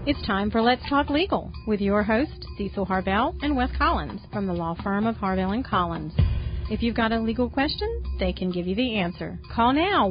It's time for Let's Talk Legal with your hosts, Cecil Harvell and Wes Collins from the law firm of Harvell & Collins. If you've got a legal question, they can give you the answer. Call now,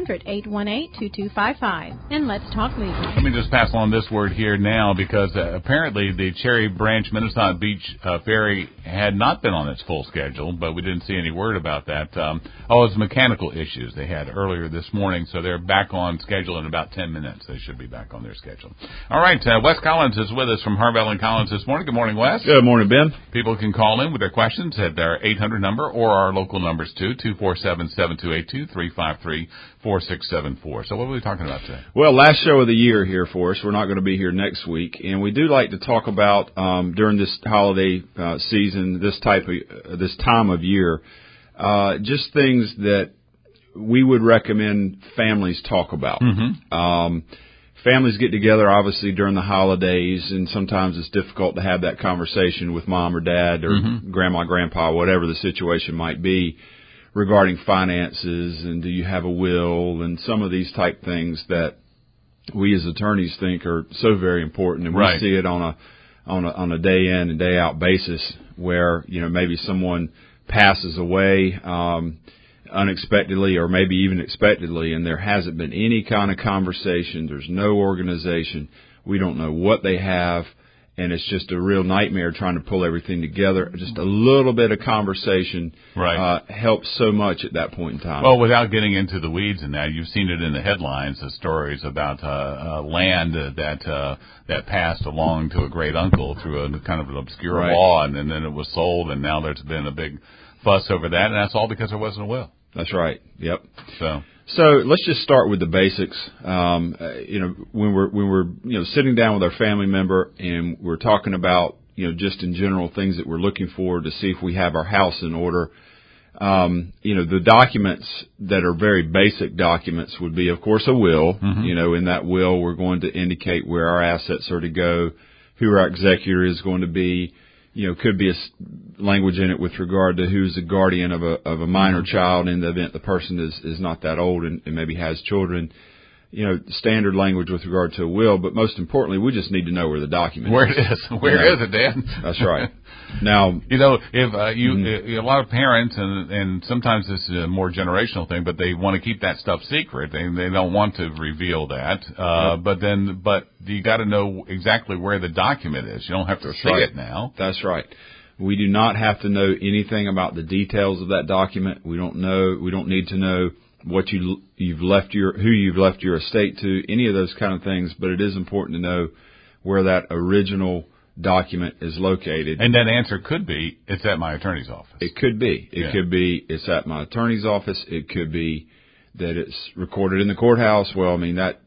1-800-818-2255, and let's talk legal. Let me just pass along this word here now because apparently the Cherry Branch Minnesota Beach ferry had not been on its full schedule, but we didn't see any word about that. It's mechanical issues they had earlier this morning, so they're back on schedule in about 10 minutes. They should be back on their schedule. All right, Wes Collins is with us from Harvell & Collins this morning. Good morning, Wes. Good morning, Ben. People can call in with their questions at their 800 number or our local numbers, too, 247-7282, 353-4674. So what are we talking about today? Well, last show of the year here for us. We're not going to be here next week. And we do like to talk about, during this holiday season, this time of year, just things that we would recommend families talk about. Mm-hmm. Families get together, obviously, during the holidays, and sometimes it's difficult to have that conversation with mom or dad or grandma, grandpa, whatever the situation might be, regarding finances and do you have a will and some of these type things that we as attorneys think are so very important. And we see it on a day in and day out basis where, maybe someone passes away, unexpectedly or maybe even expectedly, and there hasn't been any kind of conversation. There's no organization. We don't know what they have, and it's just a real nightmare trying to pull everything together. Just a little bit of conversation helps so much at that point in time. Well, without getting into the weeds in that, you've seen it in the headlines, the stories about land that passed along to a great uncle through a kind of an obscure law, and then it was sold, and now there's been a big fuss over that, and that's all because there wasn't a will. That's right. Yep. So let's just start with the basics. When we're sitting down with our family member and we're talking about just in general things that we're looking for to see if we have our house in order. The documents that are very basic documents would be, of course, a will. Mm-hmm. In that will, we're going to indicate where our assets are to go, who our executor is going to be. Could be a language in it with regard to who's the guardian of a minor child in the event the person is not that old and maybe has children. Standard language with regard to a will, but most importantly, we just need to know where the document is. Where is it, Dad? That's right. Now, if a lot of parents, and sometimes this is a more generational thing, but they want to keep that stuff secret. They don't want to reveal that. But you got to know exactly where the document is. You don't have to see it now. That's right. We do not have to know anything about the details of that document. We don't need to know what who you've left your estate to, any of those kind of things, but it is important to know where that original document is located. And that answer could be, it's at my attorney's office. It could be. It could be, it's at my attorney's office. It could be that it's recorded in the courthouse. Well, I mean, that,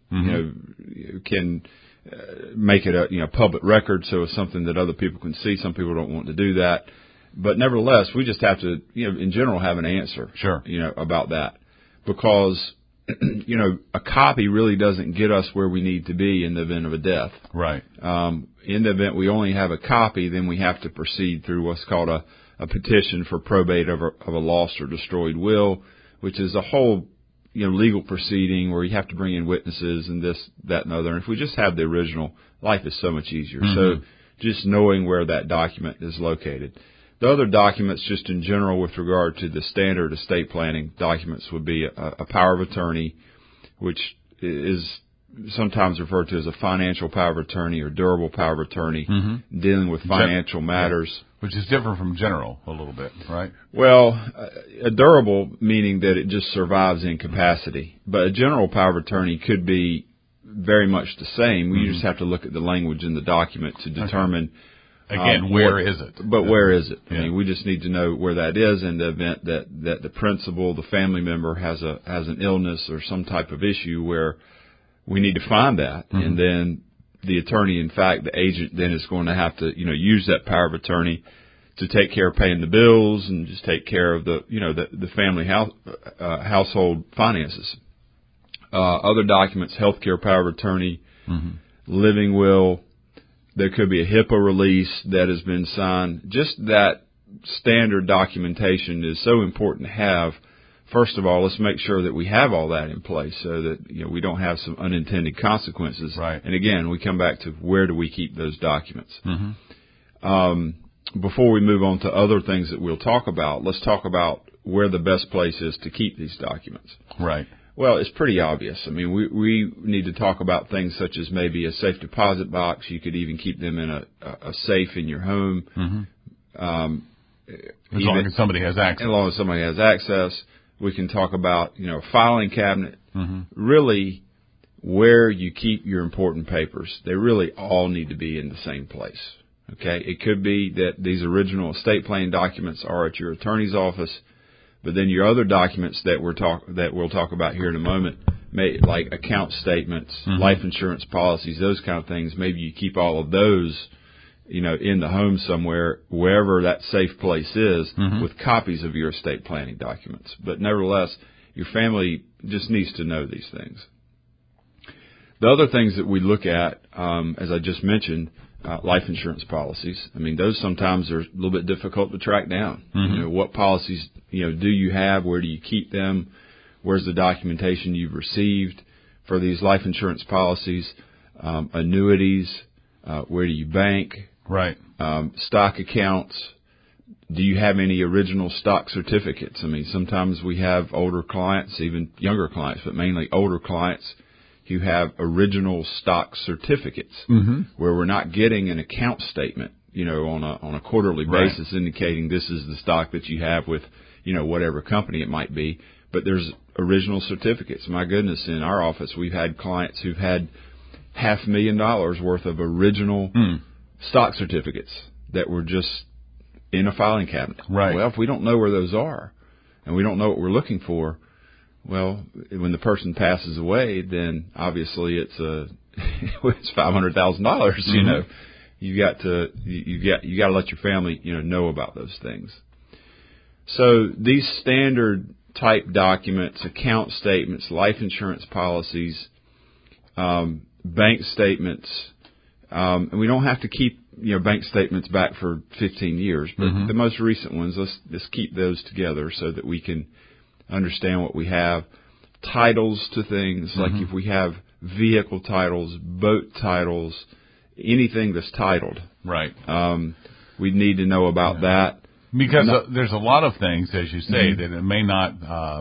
can make it a, public record, so it's something that other people can see. Some people don't want to do that. But nevertheless, we just have to, in general, have an answer. Sure. About that. Because, a copy really doesn't get us where we need to be in the event of a death. Right. In the event we only have a copy, then we have to proceed through what's called a petition for probate of a lost or destroyed will, which is a whole, legal proceeding where you have to bring in witnesses and this, that, and other. And if we just have the original, life is so much easier. Mm-hmm. So just knowing where that document is located. The other documents, just in general, with regard to the standard estate planning documents, would be a power of attorney, which is sometimes referred to as a financial power of attorney or durable power of attorney, dealing with financial matters. Which is different from general a little bit, right? Well, a durable meaning that it just survives incapacity. But a general power of attorney could be very much the same. We just have to look at the language in the document to determine... Again, where is it? But where is it? I mean, we just need to know where that is in the event that the principal, the family member has an illness or some type of issue where we need to find that. Mm-hmm. And then the attorney, in fact, the agent then is going to have to, use that power of attorney to take care of paying the bills and just take care of the family household finances. Other documents, healthcare power of attorney, living will. There could be a HIPAA release that has been signed. Just that standard documentation is so important to have first of all, let's make sure that we have all that in place so that, you know, we don't have some unintended consequences. Right. And again, we come back to where do we keep those documents. Mm-hmm. Before we move on to other things that we'll talk about, let's talk about where the best place is to keep these documents. Right. Well, it's pretty obvious. I mean, we need to talk about things such as maybe a safe deposit box. You could even keep them in a safe in your home. Mm-hmm. As long as somebody has access. As long as somebody has access. We can talk about, you know, a filing cabinet. Mm-hmm. Really, where you keep your important papers. They really all need to be in the same place. Okay? It could be that these original estate planning documents are at your attorney's office, but then your other documents that we'll talk about here in a moment, like account statements, mm-hmm. life insurance policies, those kind of things, maybe you keep all of those, you know, in the home somewhere, wherever that safe place is, mm-hmm. with copies of your estate planning documents. But nevertheless, your family just needs to know these things. The other things that we look at, as I just mentioned, life insurance policies. I mean, those sometimes are a little bit difficult to track down. Mm-hmm. You know, what policies, you know, do you have? Where do you keep them? Where's the documentation you've received for these life insurance policies? Annuities, where do you bank? Right. Stock accounts. Do you have any original stock certificates? I mean, sometimes we have older clients, even younger clients, but mainly older clients who have original stock certificates, mm-hmm. where we're not getting an account statement, you know, on a quarterly right. basis indicating this is the stock that you have with, you know, whatever company it might be. But there's original certificates. My goodness, in our office, we've had clients who've had $500,000 worth of original stock certificates that were just in a filing cabinet. Right. Well, if we don't know where those are and we don't know what we're looking for, well, when the person passes away, then obviously it's $500,000. Mm-hmm. You know, you got to let your family, you know about those things. So these standard type documents, account statements, life insurance policies, bank statements, and we don't have to keep, you know, bank statements back for 15 years, but mm-hmm. the most recent ones, let's keep those together so that we can understand what we have. Titles to things, mm-hmm. like if we have vehicle titles, boat titles, anything that's titled. Right. We need to know about that. Because there's a lot of things, as you say, mm-hmm. that it may not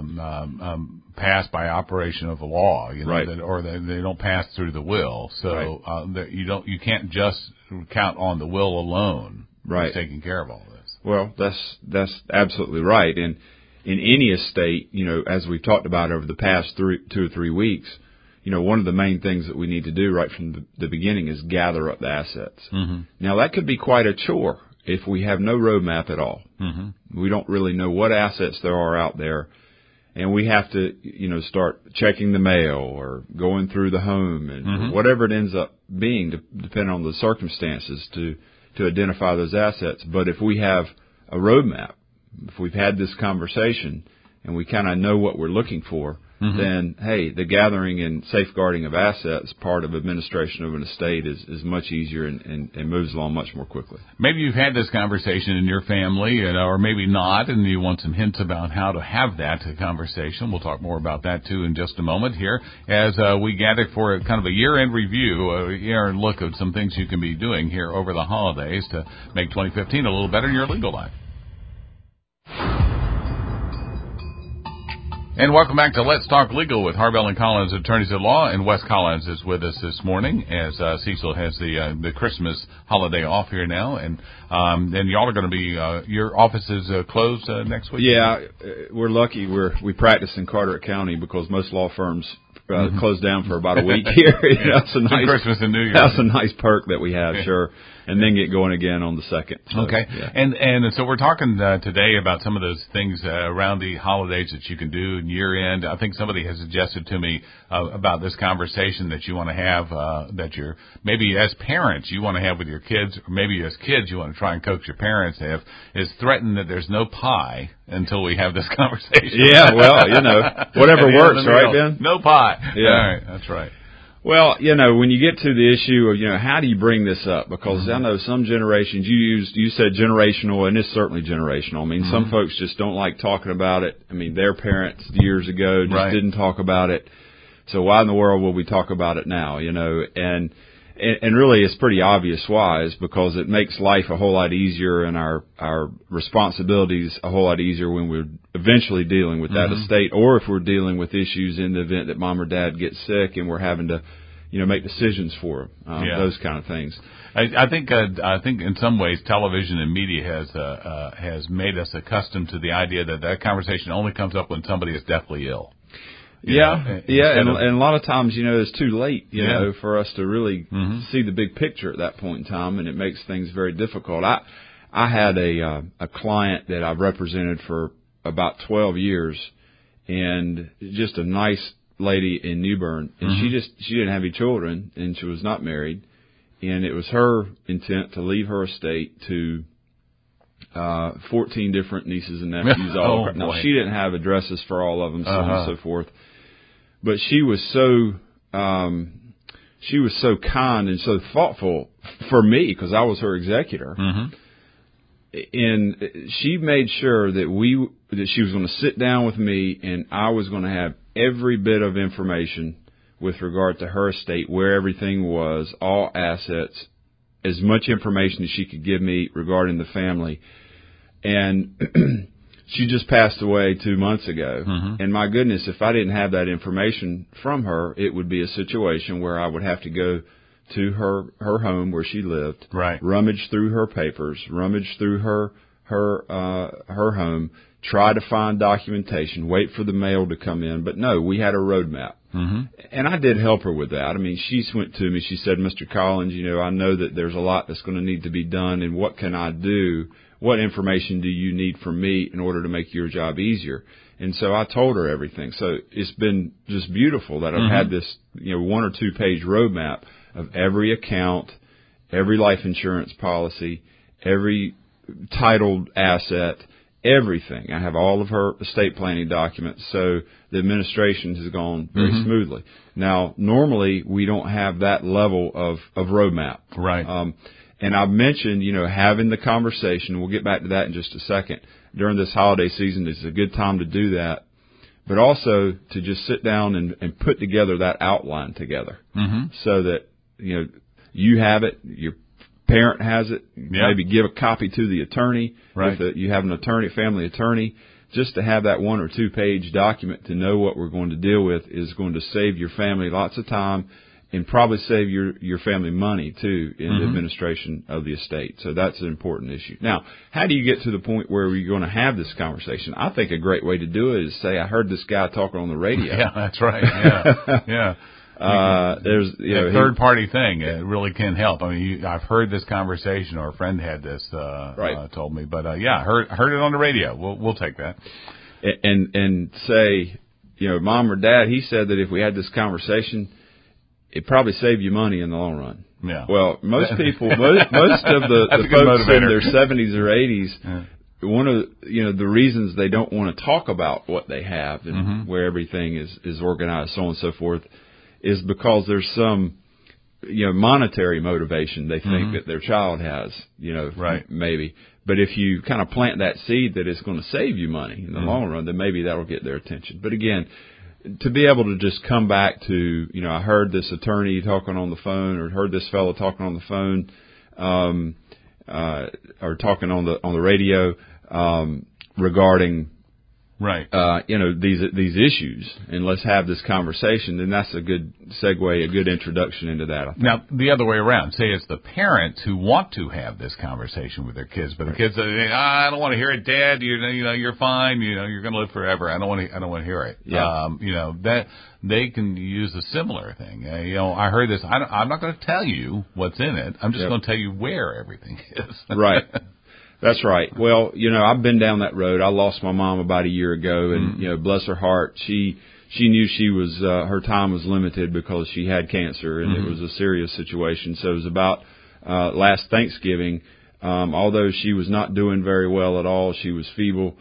pass by operation of the law, you know, right. or they don't pass through the will. So right. You can't just count on the will alone. Right. Taking care of all this. Well, that's absolutely right. And in any estate, you know, as we've talked about over the past 2 or 3 weeks, you know, one of the main things that we need to do right from the beginning is gather up the assets. Mm-hmm. Now, that could be quite a chore if we have no roadmap at all. Mm-hmm. We don't really know what assets there are out there, and we have to, you know, start checking the mail or going through the home and mm-hmm. whatever it ends up being, depending on the circumstances, to identify those assets. But if we have a roadmap, if we've had this conversation and we kind of know what we're looking for, mm-hmm. then, hey, the gathering and safeguarding of assets, part of administration of an estate, is much easier and moves along much more quickly. Maybe you've had this conversation in your family, or maybe not, and you want some hints about how to have that conversation. We'll talk more about that, too, in just a moment here as we gather for kind of a year-end review, a year-end look at some things you can be doing here over the holidays to make 2015 a little better in your legal life. And welcome back to Let's Talk Legal with Harbell & Collins Attorneys at Law. And Wes Collins is with us this morning as Cecil has the Christmas holiday off here now. And y'all are going to be, your office is closed next week? Yeah, we're lucky. We practice in Carteret County because most law firms mm-hmm. close down for about a week here. Yeah. That's a nice Christmas and New Year. That's a nice perk that we have, yeah. sure. And then get going again on the 2nd. So, okay. Yeah. And so we're talking today about some of those things around the holidays that you can do in year end. I think somebody has suggested to me about this conversation that you want to have, that you're maybe as parents you want to have with your kids, or maybe as kids you want to try and coach your parents to have, is threaten that there's no pie until we have this conversation. Yeah, well, you know, whatever works, right, Ben? No pie. Yeah. All right, that's right. Well, when you get to the issue of, how do you bring this up? Because I know some generations, you said generational, and it's certainly generational. I mean, some folks just don't like talking about it. I mean, their parents years ago just didn't talk about it. So why in the world will we talk about it now, And really it's pretty obvious why, is because it makes life a whole lot easier and our responsibilities a whole lot easier when we're eventually dealing with that estate, or if we're dealing with issues in the event that mom or dad gets sick and we're having to, make decisions for them, those kind of things. I think in some ways television and media has made us accustomed to the idea that conversation only comes up when somebody is deathly ill. And a lot of times, it's too late, for us to really see the big picture at that point in time, and it makes things very difficult. I had a client that I've represented for about 12 years, and just a nice lady in New Bern, and she didn't have any children, and she was not married, and it was her intent to leave her estate to 14 different nieces and nephews. Now, she didn't have addresses for all of them, so on and so forth. But she was so kind and so thoughtful for me, because I was her executor. And she made sure that she was going to sit down with me, and I was going to have every bit of information with regard to her estate, where everything was, all assets, as much information as she could give me regarding the family. And she just passed away 2 months ago. And my goodness, if I didn't have that information from her, it would be a situation where I would have to go to her home where she lived, rummage through her papers, rummage through her home, try to find documentation, wait for the mail to come in. But no, we had a roadmap. And I did help her with that. I mean, she went to me, she said, Mr. Collins, I know that there's a lot that's going to need to be done, and what can I do? What information do you need from me in order to make your job easier? And so I told her everything. So it's been just beautiful that I've had this, 1 or 2 page roadmap of every account, every life insurance policy, every titled asset, everything. I have all of her estate planning documents, so the administration has gone very smoothly. Now, normally we don't have that level of roadmap. And I've mentioned, having the conversation. We'll get back to that in just a second. During this holiday season, it's a good time to do that. But also to just sit down and put together that outline together, so that, you have it, your parent has it, maybe give a copy to the attorney. If you have an attorney, family attorney, just to have that 1 or 2 page document to know what we're going to deal with is going to save your family lots of time, and probably save your family money, too, in the administration of the estate. So that's an important issue. Now, how do you get to the point where you're going to have this conversation? I think a great way to do it is say, I heard this guy talking on the radio. Yeah, that's right. Yeah. There's, a third-party thing. It really can help. I mean, I've heard this conversation, or a friend had this, told me. But, I heard it on the radio. We'll take that. And say, Mom or Dad, he said that if we had this conversation, it probably saved you money in the long run. Yeah. Well, most people, most of the folks in their 70s or 80s, one of the reasons they don't want to talk about what they have and where everything is organized, so on and so forth, is because there's some monetary motivation they think that their child has, maybe. But if you kind of plant that seed that it's going to save you money in the long run, then maybe that'll get their attention. But again, to be able to just come back to, I heard this attorney talking on the phone, or heard this fellow talking on the phone, or talking on the radio, regarding, these issues, and let's have this conversation, then that's a good segue, a good introduction into that, I think. Now, the other way around, say it's the parents who want to have this conversation with their kids, but the kids say, I don't want to hear it, Dad, you're fine, you're going to live forever, I don't want to hear it. That they can use a similar thing. I heard this, I'm not going to tell you what's in it, I'm just going to tell you where everything is. Right. That's right. Well, I've been down that road. I lost my mom about a year ago, and bless her heart, she knew she was her time was limited because she had cancer, and it was a serious situation. So it was about last Thanksgiving. Although she was not doing very well at all, she was feeble.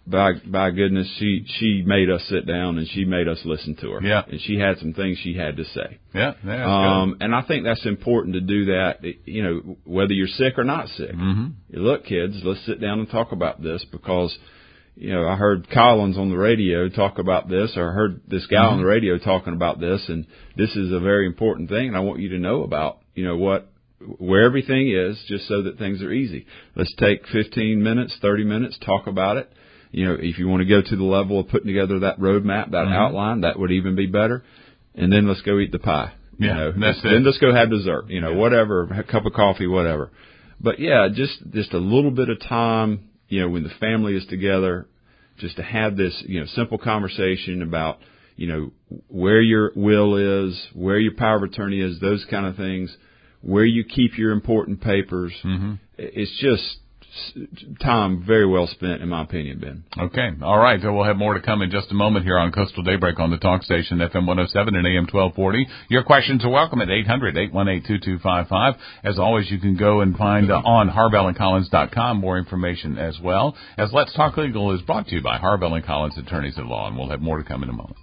by goodness, she made us sit down and she made us listen to her. Yeah. And she had some things she had to say. Yeah. Good. And I think that's important to do that, you know, whether you're sick or not sick. Mm-hmm. Look, kids, let's sit down and talk about this because, you know, I heard Collins on the radio talk about this, or I heard this guy on the radio talking about this, and this is a very important thing, and I want you to know about, you know, where everything is, just so that things are easy. Let's take 15 minutes, 30 minutes, talk about it. You know, if you want to go to the level of putting together that roadmap, that outline, that would even be better. And then let's go eat the pie. You know, then let's go have dessert, you know, whatever, a cup of coffee, whatever. But yeah, just a little bit of time, you know, when the family is together, just to have this, you know, simple conversation about, you know, where your will is, where your power of attorney is, those kind of things, where you keep your important papers. Mm-hmm. It's just time very well spent, in my opinion, Ben. Okay. All right. So we'll have more to come in just a moment here on Coastal Daybreak on the talk station, FM 107 and AM 1240. Your questions are welcome at 800-818-2255. As always, you can go and find on HarvellandCollins.com more information as well. As Let's Talk Legal is brought to you by Harvell and Collins Attorneys at Law, and we'll have more to come in a moment.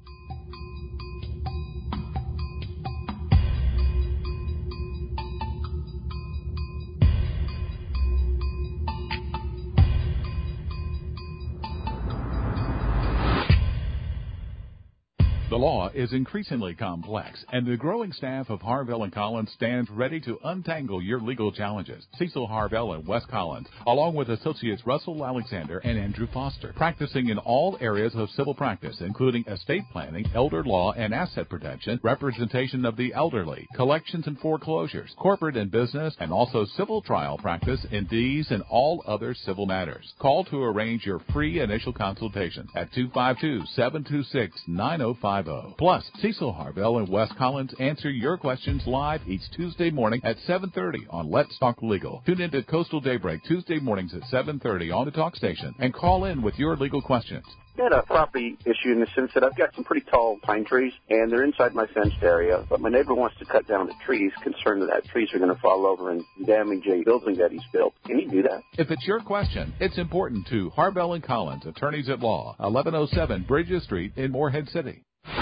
The law is increasingly complex, and the growing staff of Harvell & Collins stands ready to untangle your legal challenges. Cecil Harvell and Wes Collins, along with associates Russell Alexander and Andrew Foster, practicing in all areas of civil practice, including estate planning, elder law and asset protection, representation of the elderly, collections and foreclosures, corporate and business, and also civil trial practice in these and all other civil matters. Call to arrange your free initial consultation at 252-726-9050. Plus, Cecil Harvell and Wes Collins answer your questions live each Tuesday morning at 7:30 on Let's Talk Legal. Tune in to Coastal Daybreak Tuesday mornings at 7:30 on the talk station and call in with your legal questions. I had a property issue in the sense that I've got some pretty tall pine trees, and they're inside my fenced area, but my neighbor wants to cut down the trees, concerned that trees are going to fall over and damage a building that he's built. Can he do that? If it's your question, it's important to Harvell & Collins, Attorneys at Law, 1107 Bridges Street in Morehead City.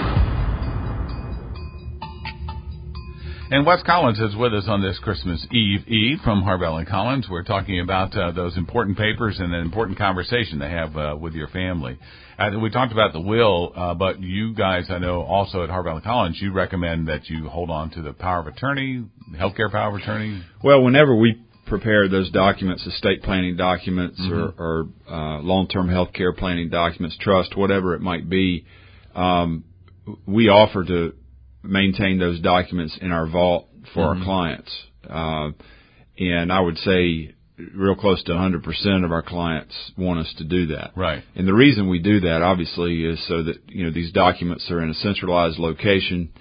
And Wes Collins is with us on this Christmas Eve from Harvell & Collins. We're talking about those important papers and an important conversation to have with your family. We talked about the will, but you guys, I know, also at Harvell & Collins, you recommend that you hold on to the power of attorney, healthcare power of attorney? Well, whenever we prepare those documents, estate planning documents or long-term healthcare planning documents, trust, whatever it might be, we offer to maintain those documents in our vault for our clients. And I would say real close to 100% of our clients want us to do that. Right. And the reason we do that, obviously, is so that, you know, these documents are in a centralized location,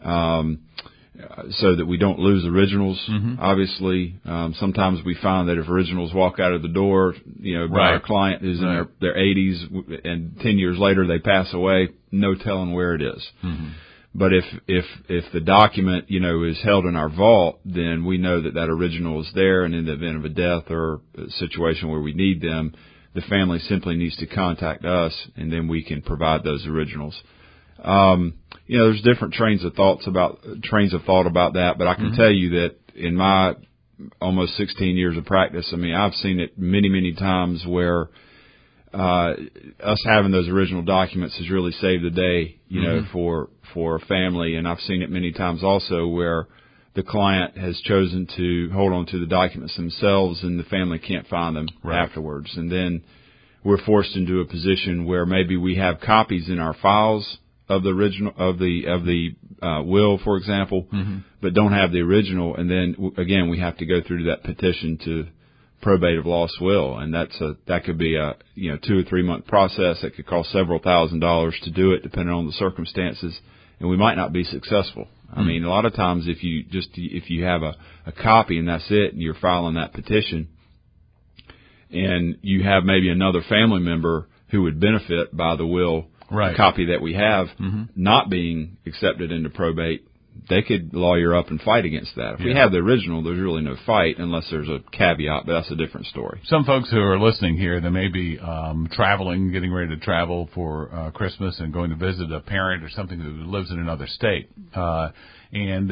so that we don't lose originals. Obviously, sometimes we find that if originals walk out of the door, you know, by our client who's in their 80s and 10 years later they pass away, no telling where it is. But if the document, you know, is held in our vault, then we know that that original is there, and in the event of a death or a situation where we need them, the family simply needs to contact us, and then we can provide those originals. You know, there's different trains of thought about that, but I can tell you that in my almost 16 years of practice, I mean, I've seen it many, many times where us having those original documents has really saved the day, you know, for a family. And I've seen it many times also where the client has chosen to hold on to the documents themselves and the family can't find them afterwards. And then we're forced into a position where maybe we have copies in our files of the original, of the will, for example, but don't have the original. And then again, we have to go through that petition to probate of lost will, and that could be a 2 or 3 month process. It could cost several $1,000s to do it, depending on the circumstances, and we might not be successful. I mean, a lot of times if you have a copy and that's it, and you're filing that petition, and you have maybe another family member who would benefit by the will, the copy that we have not being accepted into probate, they could lawyer up and fight against that. If we have the original, there's really no fight unless there's a caveat, but that's a different story. Some folks who are listening here, they may be traveling, getting ready to travel for Christmas and going to visit a parent or something who lives in another state. And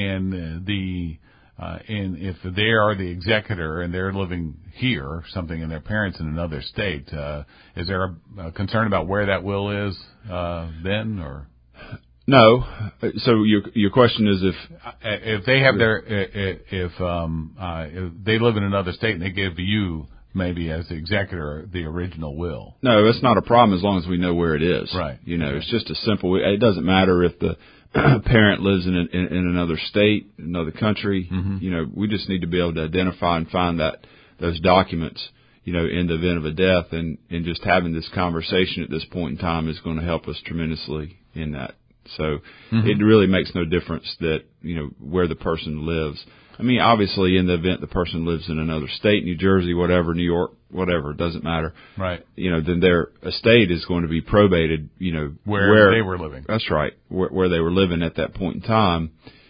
if they are the executor and they're living here or something and their parents in another state, is there a concern about where that will is then, or? No. So your question is if they have if they live in another state and they give you maybe as the executor the original will. No, that's not a problem as long as we know where it is. Right. It's just a simple. It doesn't matter if the parent lives in another state, another country. Mm-hmm. We just need to be able to identify and find those documents. In the event of a death, and just having this conversation at this point in time is going to help us tremendously in that. So it really makes no difference that, where the person lives. I mean, obviously, in the event the person lives in another state, New Jersey, whatever, New York, whatever, it doesn't matter. Right. Then their estate is going to be probated, where they were living. That's right, where they were living at that point in time.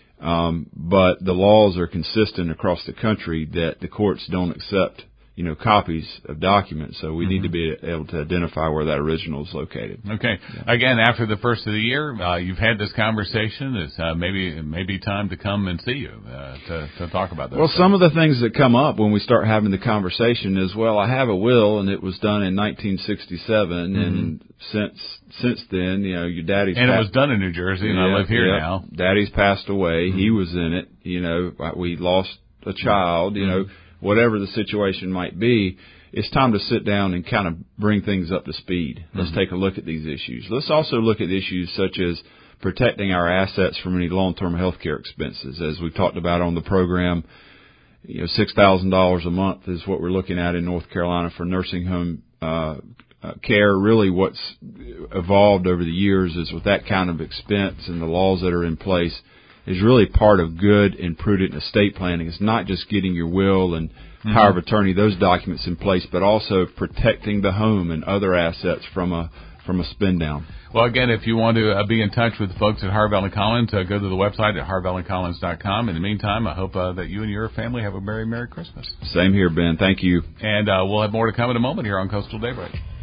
But the laws are consistent across the country that the courts don't accept copies of documents, so we need to be able to identify where that original is located. Okay. Yeah. Again, after the first of the year, you've had this conversation. It's maybe time to come and see you to talk about those. Well, some of the things that come up when we start having the conversation is, well, I have a will, and it was done in 1967, and since then, your daddy's and it was done in New Jersey, and I live here now. Daddy's passed away. He was in it. We lost a child. Whatever the situation might be, it's time to sit down and kind of bring things up to speed. Let's take a look at these issues. Let's also look at issues such as protecting our assets from any long-term health care expenses. As we've talked about on the program, $6,000 a month is what we're looking at in North Carolina for nursing home care. Really what's evolved over the years is with that kind of expense and the laws that are in place is really part of good and prudent estate planning. It's not just getting your will and power of attorney, those documents in place, but also protecting the home and other assets from a spin down. Well, again, if you want to be in touch with the folks at Harvell & Collins, go to the website at harvellandcollins.com. In the meantime, I hope that you and your family have a Merry Christmas. Same here, Ben. Thank you. And we'll have more to come in a moment here on Coastal Daybreak.